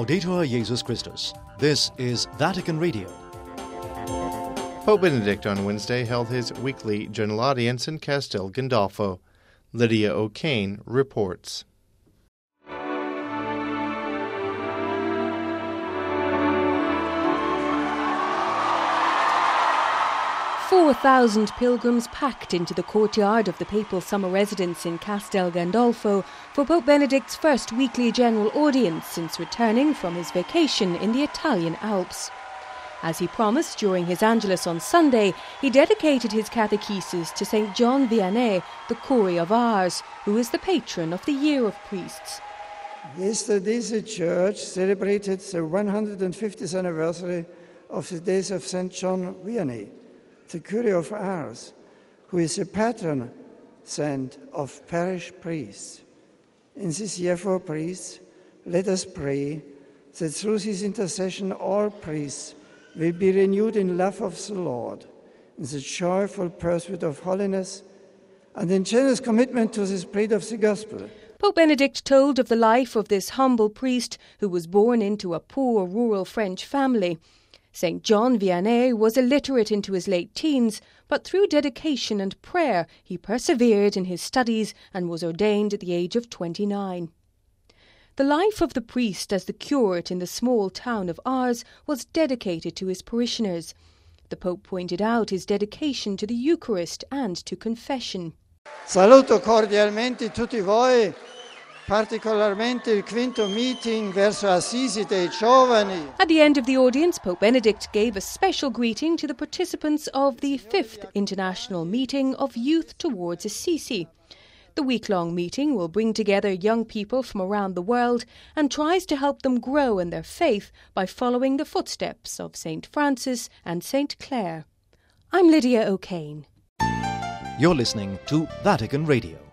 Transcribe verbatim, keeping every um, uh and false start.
Laudetur Jesus Christus. This is Vatican Radio. Pope Benedict on Wednesday held his weekly general audience in Castel Gandolfo. Lydia O'Kane reports. Four thousand pilgrims packed into the courtyard of the papal summer residence in Castel Gandolfo for Pope Benedict's first weekly general audience since returning from his vacation in the Italian Alps. As he promised during his Angelus on Sunday, he dedicated his catechesis to Saint John Vianney, the Curé of Ars, who is the patron of the Year of Priests. Yesterday the Church celebrated the one hundred fiftieth anniversary of the days of Saint John Vianney, the Curé of Ars, who is the patron saint of parish priests. In this year for priests, let us pray that through his intercession all priests will be renewed in love of the Lord, in the joyful pursuit of holiness, and in generous commitment to the spread of the gospel. Pope Benedict told of the life of this humble priest who was born into a poor rural French family. Saint John Vianney was illiterate into his late teens, but through dedication and prayer he persevered in his studies and was ordained at the age of twenty-nine. The life of the priest as the curate in the small town of Ars was dedicated to his parishioners. The Pope pointed out his dedication to the Eucharist and to confession. Saluto cordialmente tutti voi, particolarmente il quinto meeting verso Assisi dei giovani. At the end of the audience, Pope Benedict gave a special greeting to the participants of the fifth International Meeting of Youth Towards Assisi. The week-long meeting will bring together young people from around the world and tries to help them grow in their faith by following the footsteps of Saint Francis and Saint Clare. I'm Lydia O'Kane. You're listening to Vatican Radio.